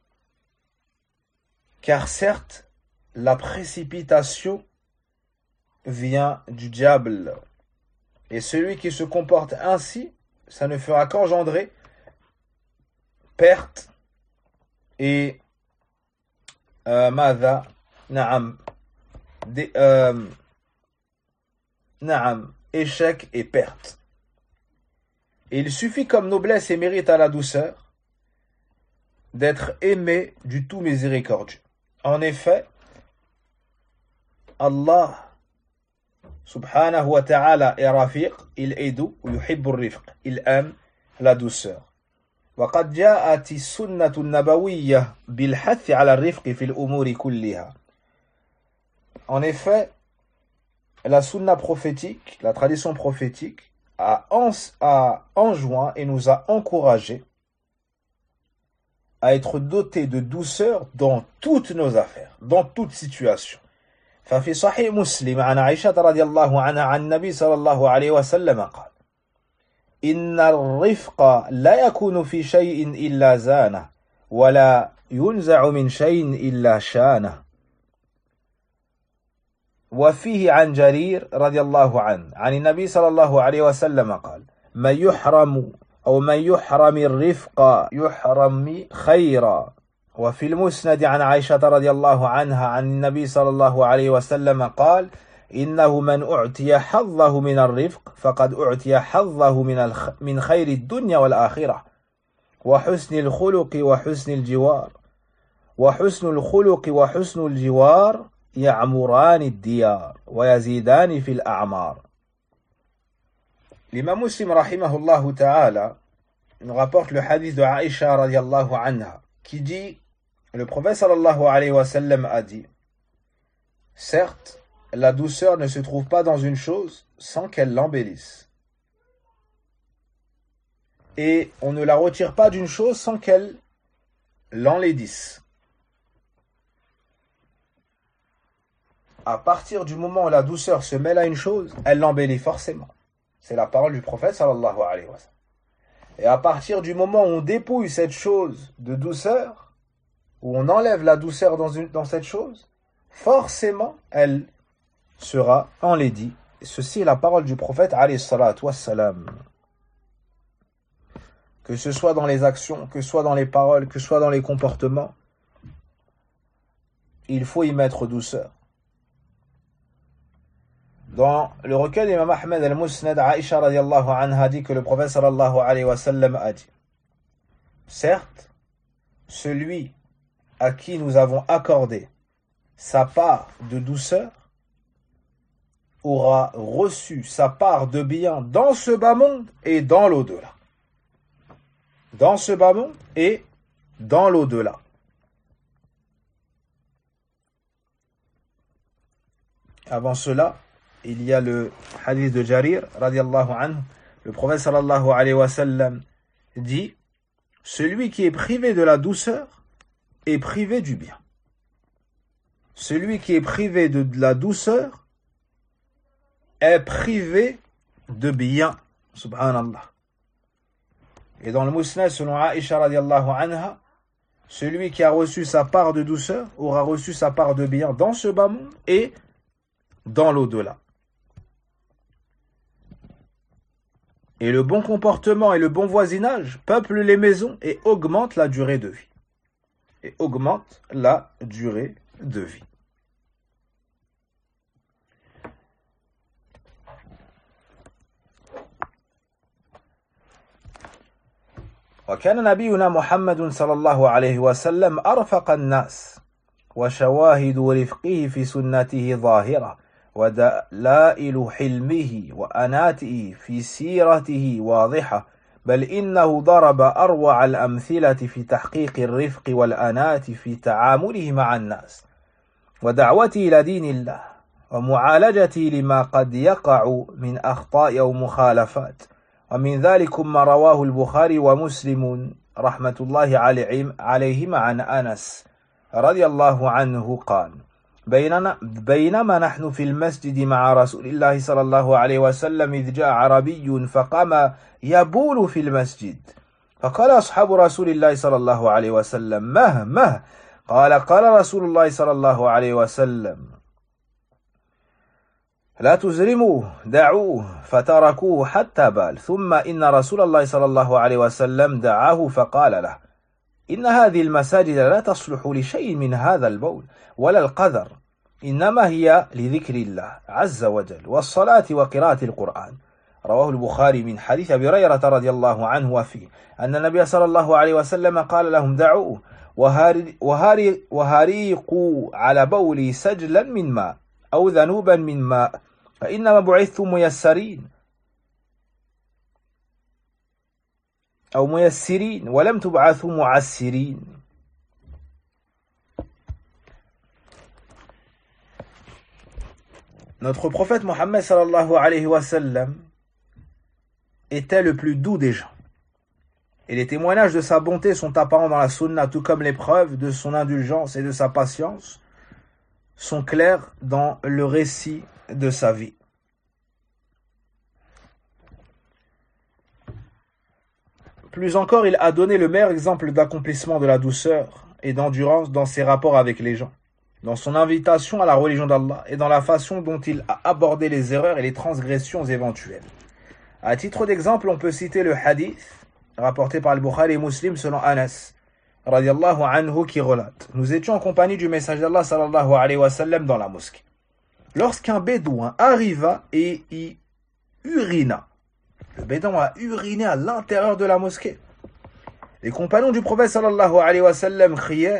Car certes, la précipitation vient du diable. Et celui qui se comporte ainsi, ça ne fera qu'engendrer perte et euh, mada, na'am, des, euh, na'am, échec et perte. Et il suffit comme noblesse et mérite à la douceur d'être aimé du tout miséricordieux. En effet, Allah subhanahu wa ta'ala est rafiq, il est doux, yuhibbu ar-rifq, il aime la douceur. وقد جاءت السنة النبوية بالحث على الرفق في الأمور كلها. En effet, la sunna prophétique, la tradition prophétique, a, en, a enjoint et nous a encouragé à être dotés de douceur dans toutes nos affaires, dans toute situation. ففي صحيح مسلم عن عائشة رضي الله عنها عن النبي صلى الله عليه وسلم قال: إن الرفق لا يكون في شيء إلا زانه ولا ينزع من شيء إلا شانه. وفيه عن جرير رضي الله عنه عن النبي صلى الله عليه وسلم قال: من يحرم أو من يحرم الرفق يحرم خيرا. وفي المسند عن عائشة رضي الله عنها عن النبي صلى الله عليه وسلم قال: إنه من أعطي حظه من الرفق فقد أعطي حظه من الخ... من خير الدنيا والآخرة وحسن الخلق وحسن الجوار وحسن الخلق وحسن الجوار يعمران الديار ويزيدان في الأعمار. L'imam Muslim rahimahullah ta'ala nous rapporte le hadith de Aïcha radiallahu anha qui dit: le prophète sallallahu alayhi wa sallam a dit: certes, la douceur ne se trouve pas dans une chose sans qu'elle l'embellisse. Et on ne la retire pas d'une chose sans qu'elle l'enlaidisse. À partir du moment où la douceur se mêle à une chose, elle l'embellit forcément. C'est la parole du prophète sallallahu alayhi wa sallam. Et à partir du moment où on dépouille cette chose de douceur, où on enlève la douceur dans, une, dans cette chose, forcément elle sera enlaidie. Ceci est la parole du prophète alayhi salatu wassalam. Que ce soit dans les actions, que ce soit dans les paroles, que ce soit dans les comportements, il faut y mettre douceur. Dans le recueil d'Imam Ahmed al-Musnad, Aïcha radiallahu anha dit que le prophète sallallahu alayhi wa sallam a dit: certes, celui à qui nous avons accordé sa part de douceur aura reçu sa part de bien dans ce bas monde et dans l'au-delà. Dans ce bas monde et dans l'au-delà. Avant cela, il y a le hadith de Jarir radiallahu anhu. Le prophète sallallahu alayhi wa sallam dit: celui qui est privé de la douceur est privé du bien. Celui qui est privé de la douceur est privé de bien. Subhanallah. Et dans le Musnad, selon Aïcha radiallahu anha, celui qui a reçu sa part de douceur aura reçu sa part de bien dans ce bas monde et dans l'au-delà. Et le bon comportement et le bon voisinage peuplent les maisons et augmentent la durée de vie. Et augmentent la durée de vie. وكان نبينا محمد صلى الله عليه وسلم أرفق الناس وشواهد رفقه في سنته ظاهرة ودلائل حلمه وأناته في سيرته واضحة بل إنه ضرب أروع الأمثلة في تحقيق الرفق والأنات في تعامله مع الناس ودعوته إلى دين الله ومعالجته لما قد يقع من أخطاء أو مخالفات ومن ذلك ما رواه البخاري ومسلم رحمة الله عليهما عن أنس رضي الله عنه قال: بيننا بينما نحن في المسجد مع رسول الله صلى الله عليه وسلم إذ جاء عربي فقام يبول في المسجد فقال أصحاب رسول الله صلى الله عليه وسلم: مه مه قال قال رسول الله صلى الله عليه وسلم: لا تزرموه دعوه فتركوه حتى بال ثم إن رسول الله صلى الله عليه وسلم دعاه فقال له: إن هذه المساجد لا تصلح لشيء من هذا البول ولا القذر إنما هي لذكر الله عز وجل والصلاة وقراءة القرآن. رواه البخاري من حديث أبي هريرة رضي الله عنه وفيه أن النبي صلى الله عليه وسلم قال لهم: دعوه وهاريقوا على بولي سجلا من ماء أو ذنوبا من ماء فإنما بعثتم ميسرين أو ميسرين ولم تبعثوا معسرين. Notre prophète Mohammed sallallahu alayhi wa sallam était le plus doux des gens. Et les témoignages de sa bonté sont apparents dans la sunna, tout comme les preuves de son indulgence et de sa patience sont claires dans le récit de sa vie. Plus encore, il a donné le meilleur exemple d'accomplissement de la douceur et d'endurance dans ses rapports avec les gens, dans son invitation à la religion d'Allah et dans la façon dont il a abordé les erreurs et les transgressions éventuelles. À titre d'exemple, on peut citer le hadith rapporté par le Bukhari et Muslim selon Anas radiyallahu anhu qui relate: nous étions en compagnie du messager d'Allah sallallahu alayhi wa sallam dans la mosquée, lorsqu'un bédouin arriva et y urina. Le bédouin a uriné à l'intérieur de la mosquée. Les compagnons du prophète sallallahu alayhi wa sallam crièrent: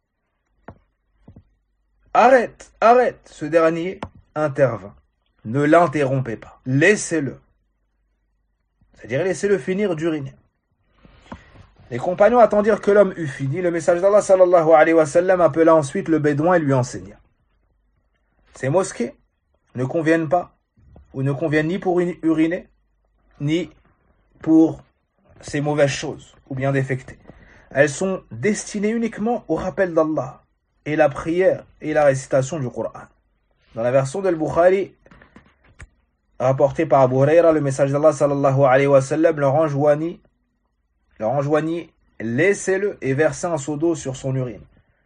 arrête, arrête. Ce dernier intervint: ne l'interrompez pas, laissez-le. C'est-à-dire laissez-le finir d'uriner. Les compagnons attendirent que l'homme eût fini. Le messager d'Allah sallallahu alayhi wa sallam appela ensuite le bédouin et lui enseigna: ces mosquées ne conviennent pas, ou ne conviennent ni pour uriner, ni pour ces mauvaises choses, ou bien défecter. Elles sont destinées uniquement au rappel d'Allah, et la prière et la récitation du Coran. Dans la version de Al-Bukhari, rapportée par Abu Huraira, le messager d'Allah sallallahu alayhi wa sallam leur enjoignit, leur enjoignit, laissez-le et versez un seau d'eau sur son urine.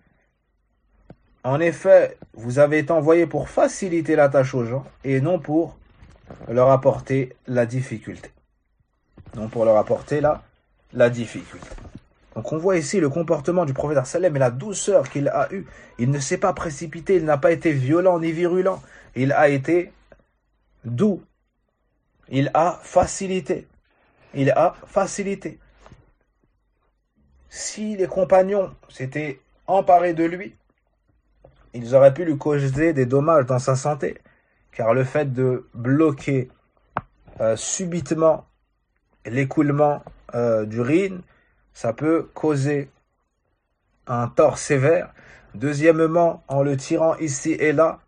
En effet, vous avez été envoyé pour faciliter la tâche aux gens et non pour leur apporter la difficulté. Non pour leur apporter la, la difficulté. Donc on voit ici le comportement du prophète sallam et la douceur qu'il a eue. Il ne s'est pas précipité, il n'a pas été violent ni virulent. Il a été doux. Il a facilité. Il a facilité. Si les compagnons s'étaient emparés de lui, ils auraient pu lui causer des dommages dans sa santé. Car le fait de bloquer euh, subitement l'écoulement euh, d'urine, ça peut causer un tort sévère. Deuxièmement, en le tirant ici et là,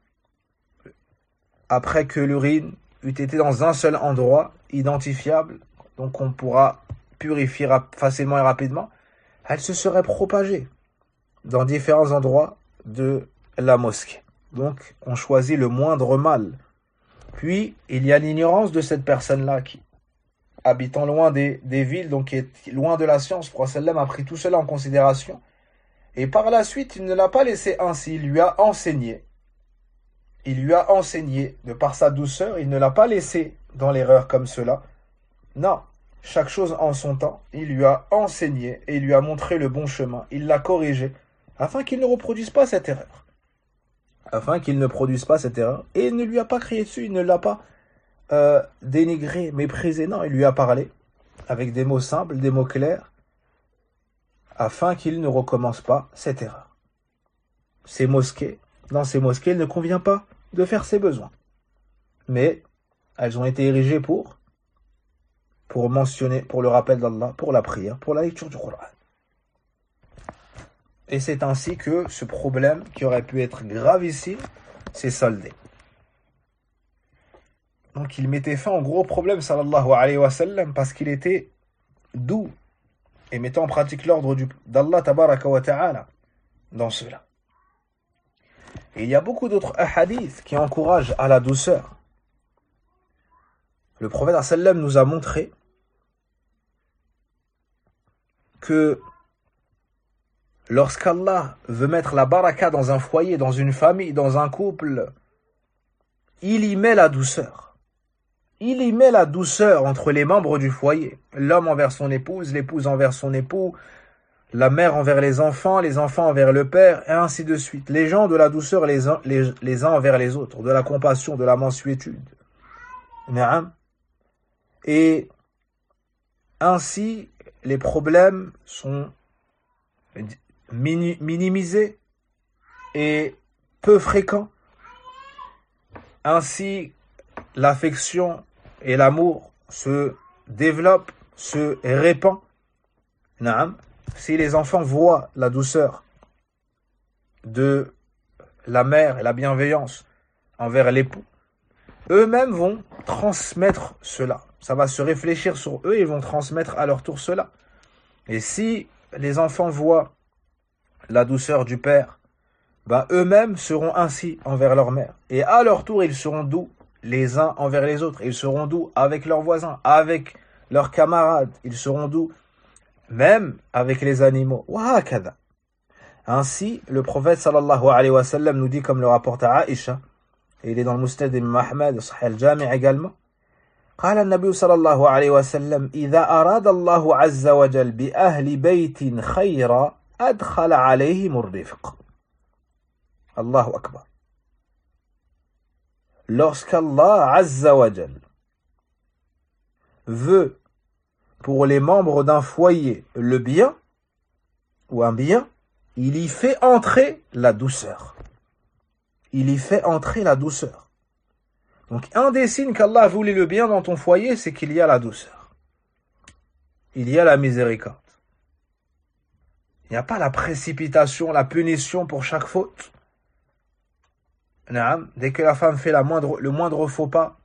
après que l'urine eût été dans un seul endroit, identifiable, donc on pourra purifier rap- facilement et rapidement, elle se serait propagée dans différents endroits de la mosquée. Donc, on choisit le moindre mal. Puis, il y a l'ignorance de cette personne-là qui, habitant loin des, des villes, donc qui est loin de la science, le prophète sallam a pris tout cela en considération. Et par la suite, il ne l'a pas laissé ainsi, il lui a enseigné. Il lui a enseigné, de par sa douceur, il ne l'a pas laissé dans l'erreur comme cela. Non, chaque chose en son temps, il lui a enseigné et il lui a montré le bon chemin. Il l'a corrigé, afin qu'il ne reproduise pas cette erreur. afin qu'il ne produise pas cette erreur. Et il ne lui a pas crié dessus, il ne l'a pas euh, dénigré, méprisé. Non, il lui a parlé avec des mots simples, des mots clairs, afin qu'il ne recommence pas cette erreur. Ces mosquées, dans ces mosquées, il ne convient pas de faire ses besoins. Mais elles ont été érigées pour, pour mentionner, pour le rappel d'Allah, pour la prière, pour la lecture du Coran. Et c'est ainsi que ce problème, qui aurait pu être gravissime, s'est soldé. Donc il mettait fin au gros problème, sallallahu alayhi wa sallam, parce qu'il était doux et mettait en pratique l'ordre d'Allah tabaraka wa ta'ala dans cela. Et il y a beaucoup d'autres hadiths qui encouragent à la douceur. Le prophète sallam nous a montré que lorsqu'Allah veut mettre la baraka dans un foyer, dans une famille, dans un couple, il y met la douceur. Il y met la douceur entre les membres du foyer. L'homme envers son épouse, l'épouse envers son époux, la mère envers les enfants, les enfants envers le père, et ainsi de suite. Les gens de la douceur les uns, les, les uns envers les autres, de la compassion, de la mansuétude. Et ainsi, les problèmes sont minimisés et peu fréquents. Ainsi, l'affection et l'amour se développent, se répandent, naam, si les enfants voient la douceur de la mère et la bienveillance envers l'époux, eux-mêmes vont transmettre cela. Ça va se réfléchir sur eux et ils vont transmettre à leur tour cela. Et si les enfants voient la douceur du père, ben eux-mêmes seront ainsi envers leur mère. Et à leur tour, ils seront doux les uns envers les autres. Ils seront doux avec leurs voisins, avec leurs camarades. Ils seront doux même avec les animaux. Wahakada. Ainsi, le prophète sallallahu alayhi wa sallam nous dit, comme le rapporte à Aïcha, et il est dans le Musnad d'Imam Ahmad, Sahih al-Jami' également, قال النبي صلى الله عليه وسلم إذا أراد الله عز وجل بأهل بيت خيرا أدخل عليهم الرفق. الله أكبر. Lorsqu'Allah Azza wa Jal veut pour les membres d'un foyer le bien ou un bien, il y fait entrer la douceur. Il y fait entrer la douceur. Donc, un des signes qu'Allah a voulu le bien dans ton foyer, c'est qu'il y a la douceur. Il y a la miséricorde. Il n'y a pas la précipitation, la punition pour chaque faute. Dès que la femme fait la moindre, le moindre faux pas,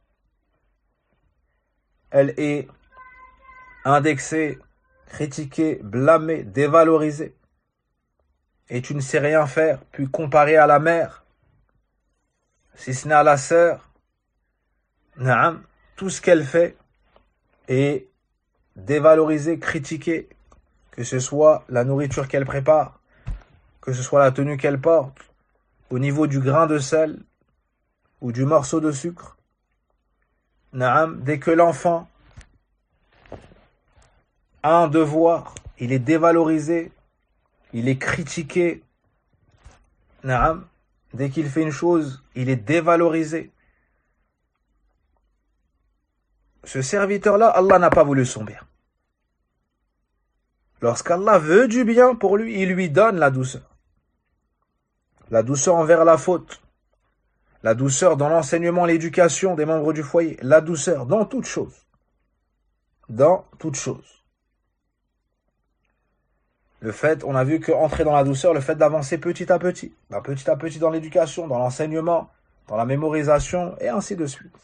elle est indexée, critiquée, blâmée, dévalorisée. Et tu ne sais rien faire, puis comparée à la mère, si ce n'est à la sœur. Naam, tout ce qu'elle fait est dévalorisé, critiqué, que ce soit la nourriture qu'elle prépare, que ce soit la tenue qu'elle porte, au niveau du grain de sel ou du morceau de sucre. Naam, dès que l'enfant a un devoir, il est dévalorisé, il est critiqué. Naam, dès qu'il fait une chose, il est dévalorisé. Ce serviteur-là, Allah n'a pas voulu son bien. Lorsqu'Allah veut du bien pour lui, il lui donne la douceur. La douceur envers la faute. La douceur dans l'enseignement, l'éducation des membres du foyer. La douceur dans toute chose. Dans toute chose. Le fait, on a vu qu'entrer dans la douceur, le fait d'avancer petit à petit. Ben, petit à petit dans l'éducation, dans l'enseignement, dans la mémorisation, et ainsi de suite.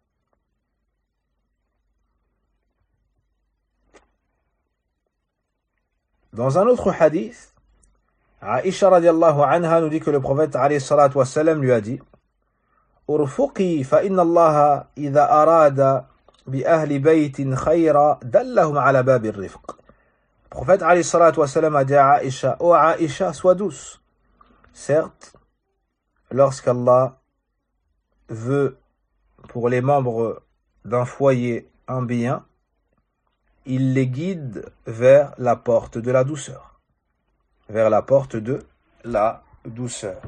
Dans un autre hadith, Aïcha radiallahu anha nous dit que le prophète alayhi salatu wassalam lui a dit Urfuqi fa inna Allah idha arada bi ahli baytin khayra dallahum ala babi rifq. Le prophète alayhi salatu wassalam a dit à Aïcha, ô Aïcha, sois douce. Certes, lorsqu'Allah veut pour les membres d'un foyer un bien, il les guide vers la porte de la douceur. Vers la porte de la douceur.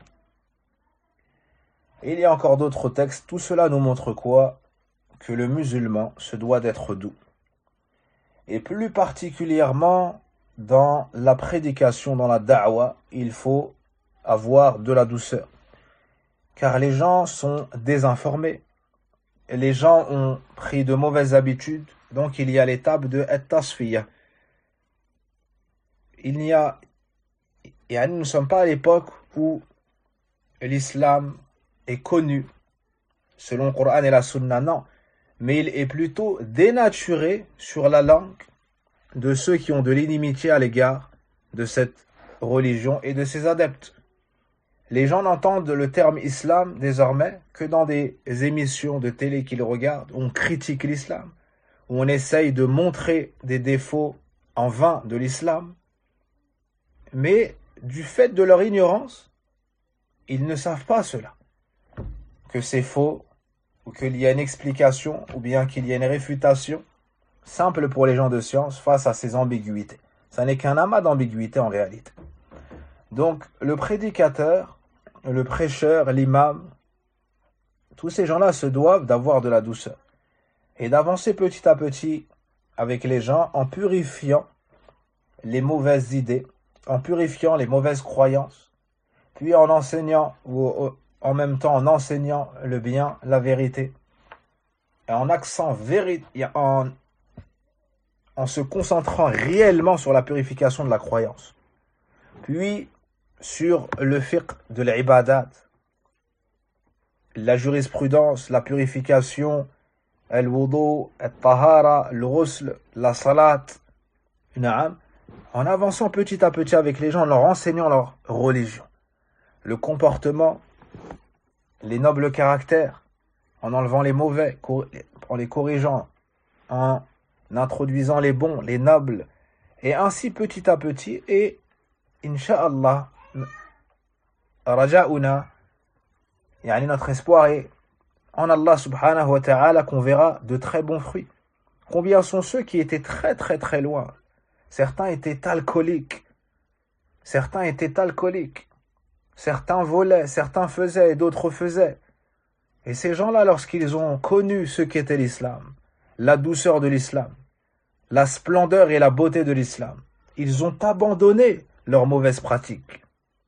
Et il y a encore d'autres textes. Tout cela nous montre quoi? Que le musulman se doit d'être doux. Et plus particulièrement dans la prédication, dans la da'wa, il faut avoir de la douceur. Car les gens sont désinformés. Les gens ont pris de mauvaises habitudes. Donc il y a l'étape de at-tasfiyah. Il n'y a, et nous ne sommes pas à l'époque où l'islam est connu selon le Coran et la Sunna, non. Mais il est plutôt dénaturé sur la langue de ceux qui ont de l'inimitié à l'égard de cette religion et de ses adeptes. Les gens n'entendent le terme islam désormais que dans des émissions de télé qu'ils regardent, où on critique l'islam, où on essaye de montrer des défauts en vain de l'islam. Mais du fait de leur ignorance, ils ne savent pas cela. Que c'est faux, ou qu'il y a une explication, ou bien qu'il y a une réfutation simple pour les gens de science face à ces ambiguïtés. Ça n'est qu'un amas d'ambiguïtés en réalité. Donc le prédicateur, le prêcheur, l'imam, tous ces gens-là se doivent d'avoir de la douceur et d'avancer petit à petit avec les gens en purifiant les mauvaises idées, en purifiant les mauvaises croyances, puis en enseignant, ou en même temps en enseignant le bien, la vérité, et en accent véri- en, en se concentrant réellement sur la purification de la croyance, puis sur le fiqh de l'ibadat, la jurisprudence, la purification, al-wudu, al-tahara, le ghusl, la salat, na'am, en avançant petit à petit avec les gens, en leur enseignant leur religion, le comportement, les nobles caractères, en enlevant les mauvais, en les corrigeant, en introduisant les bons, les nobles, et ainsi petit à petit, et insha'Allah, raja'una, yani notre espoir est en Allah subhanahu wa ta'ala qu'on verra de très bons fruits. Combien sont ceux qui étaient très très très loin? Certains étaient alcooliques, certains étaient alcooliques, certains volaient, certains faisaient et d'autres faisaient. Et ces gens-là, lorsqu'ils ont connu ce qu'était l'islam, la douceur de l'islam, la splendeur et la beauté de l'islam, ils ont abandonné leurs mauvaises pratiques.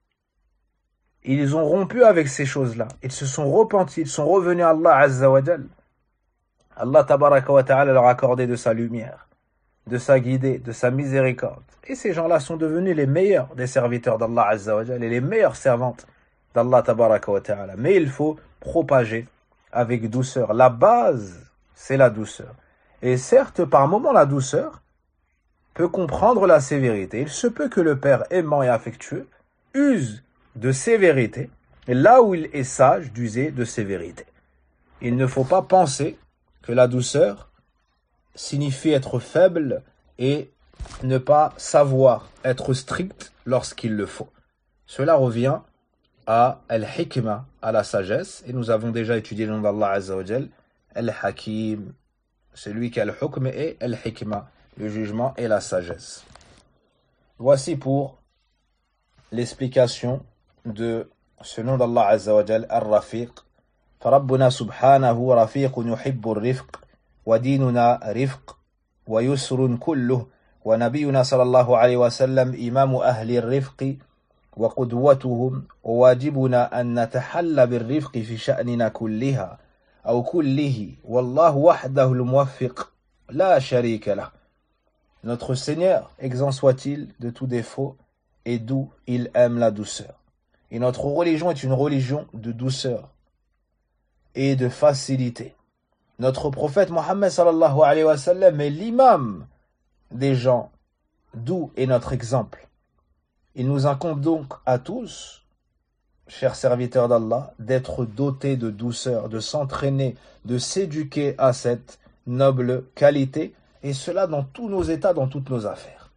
Ils ont rompu avec ces choses-là. Ils se sont repentis, ils sont revenus à Allah Azza wa Jal. Allah Tabaraka wa Ta'ala leur a accordé de sa lumière, de sa guidée, de sa miséricorde. Et ces gens-là sont devenus les meilleurs des serviteurs d'Allah Azza wa Jal et les meilleures servantes d'Allah Tabaraka wa Ta'ala. Mais il faut propager avec douceur. La base, c'est la douceur. Et certes, par moments, la douceur peut comprendre la sévérité. Il se peut que le père aimant et affectueux use de sévérité, là où il est sage d'user de sévérité. Il ne faut pas penser que la douceur signifie être faible et ne pas savoir être strict lorsqu'il le faut. Cela revient à al-hikma, à la sagesse, et nous avons déjà étudié le nom d'Allah Azza wa Jal, al-hakim, celui qui a le hukm et al-hikma, le jugement et la sagesse. Voici pour l'explication de ce nom d'Allah Azza wa Jal, Ar-Rafiq. فربنا سبحانه رفيق يحب الرفق وديننا رفق ويسر كله ونبينا صلى الله عليه وسلم إمام أهل الرفق وقدوتهم وواجبنا أن نتحلى بالرفق في شأننا كلها أو كله والله وحده الموفق لا شريك له. Notre Seigneur, exempt soit-il de tout défaut, est doux, il aime la douceur. Et notre religion est une religion de douceur et de facilité. Notre prophète Mohammed sallallahu alayhi wa sallam est l'imam des gens doux et notre exemple. Il nous incombe donc à tous, chers serviteurs d'Allah, d'être dotés de douceur, de s'entraîner, de s'éduquer à cette noble qualité, et cela dans tous nos états, dans toutes nos affaires.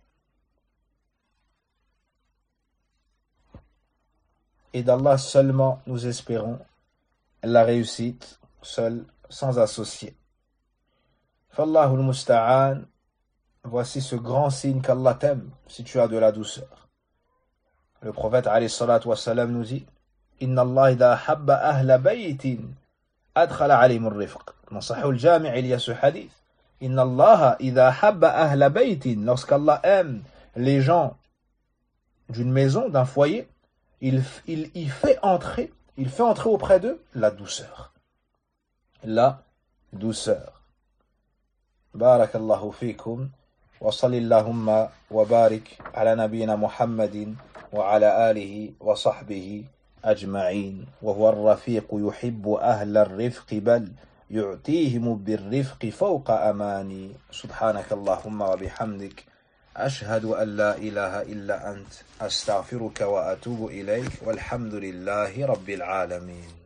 Et d'Allah seulement nous espérons la réussite, seul, sans associé. Fallahu al-musta'an, voici ce grand signe qu'Allah t'aime si tu as de la douceur. Le prophète alayhi salatu wa salam nous dit Inna Allah idha habba ahla baytin adkhala alayhim ar-rifq. Dans Sahih al-Jami' il y a ce hadith. Inna Allah idha habba ahla baytin, lorsqu'Allah aime les gens d'une maison, d'un foyer, il, il y fait entrer Il fait entrer auprès d'eux la douceur. La douceur. Barakallahu fikum. Wa salillahumma wa barik ala nabiyina Muhammadin wa ala alihi wa sahbihi ajma'in. Wa huwa ar-rafiq yuhibbu ahla ar-rifq bal yu'tihim bir-rifq fawqa amani. Subhanakallahumma wa bihamdik. أشهد أن لا إله إلا أنت أستغفرك وأتوب إليك والحمد لله رب العالمين.